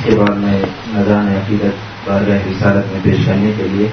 इसके बाद मैं नज़रान अक़ीदत बारगाह रिसालत में पेश करने के लिए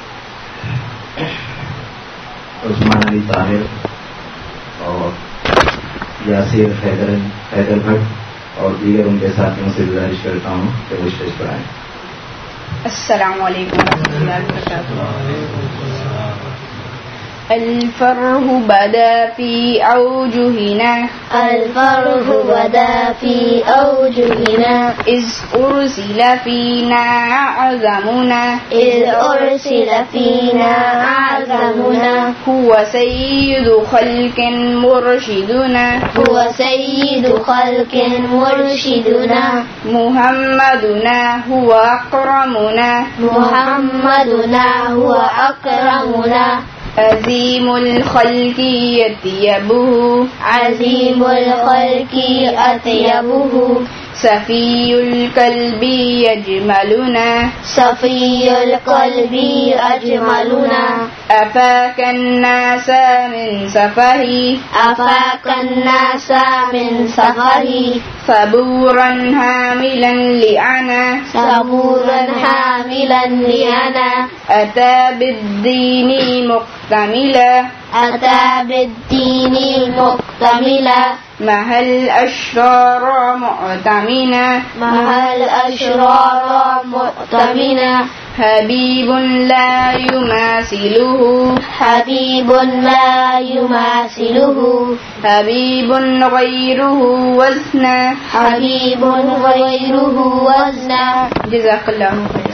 उस्मान अली ताहिर और यासिर हैदर भट्ट और दीगर उनके साथियों से गुजारिश करता हूँ कि वो स्टेज पर आएँ। अस्सलामु अलैकुम वरहमतुल्लाहि वबरकातुहू। الفرح بدا في أوجهنا الفرح بدا في أوجهنا إذ أرسل فينا أعظمنا إذ أرسل فينا أعظمنا هو سيد خلق مرشدنا هو سيد خلق مرشدنا محمدنا هو أكرمنا محمدنا هو أكرمنا عظيم الخلق يطيبه عظيم الخلق أطيبه صفي القلب يجملنا صفي القلب أجملنا أفاك الناس من سفه أفاك الناس من سفه صبورا حاملا لأنا صبورا حاملا لأنا أتى بالدين مكتملا أتى بالدين مكتملا مع الأشرار مؤتمنا مع الأشرار مؤتمنا حبيب لا يماثله حبيب لا يماثله حبيب غيره وزنا حبيب غيره وزنا. جزاك الله خيرا.